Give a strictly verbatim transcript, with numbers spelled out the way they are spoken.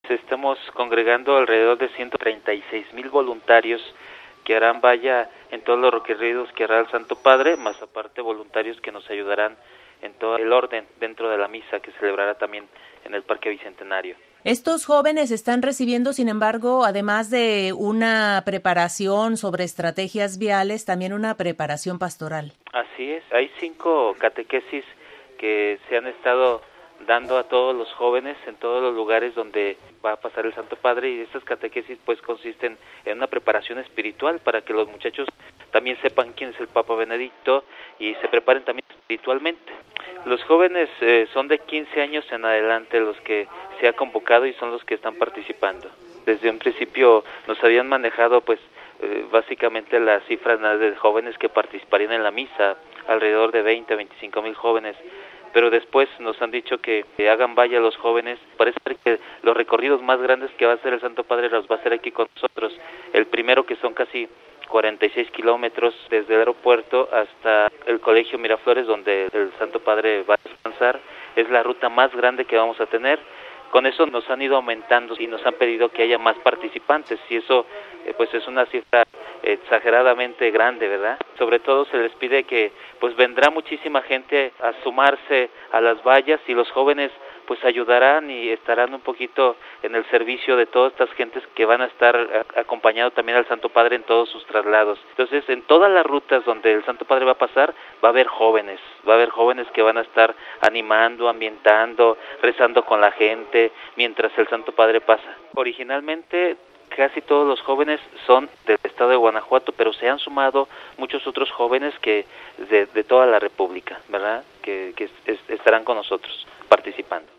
Estamos congregando alrededor de ciento treinta y seis mil voluntarios que harán valla en todos los recorridos que hará el Santo Padre, más aparte voluntarios que nos ayudarán en todo el orden dentro de la misa que celebrará también en el Parque Bicentenario. Estos jóvenes están recibiendo, sin embargo, además de una preparación sobre estrategias viales, también una preparación pastoral. Así es, hay cinco catequesis que se han estado dando a todos los jóvenes en todos los lugares donde va a pasar el Santo Padre, y estas catequesis pues consisten en una preparación espiritual para que los muchachos también sepan quién es el Papa Benedicto y se preparen también espiritualmente. Los jóvenes eh, son de quince años en adelante los que se ha convocado y son los que están participando. Desde un principio nos habían manejado pues eh, básicamente las cifras de jóvenes que participarían en la misa, alrededor de veinte a veinticinco mil jóvenes, pero después nos han dicho que, que hagan vaya los jóvenes. Parece que los recorridos más grandes que va a hacer el Santo Padre los va a hacer aquí con nosotros. El primero, que son casi cuarenta y seis kilómetros desde el aeropuerto hasta el Colegio Miraflores, donde el Santo Padre va a descansar, es la ruta más grande que vamos a tener. Con eso nos han ido aumentando y nos han pedido que haya más participantes, y eso eh, pues es una cifra exageradamente grande, ¿verdad? Sobre todo se les pide que pues vendrá muchísima gente a sumarse a las vallas, y los jóvenes pues ayudarán y estarán un poquito en el servicio de todas estas gentes que van a estar acompañando también al Santo Padre en todos sus traslados. Entonces, en todas las rutas donde el Santo Padre va a pasar, va a haber jóvenes, va a haber jóvenes que van a estar animando, ambientando, rezando con la gente mientras el Santo Padre pasa. Originalmente casi todos los jóvenes son del estado de Guanajuato, pero se han sumado muchos otros jóvenes que de, de toda la República, ¿verdad? Que, que es, estarán con nosotros participando.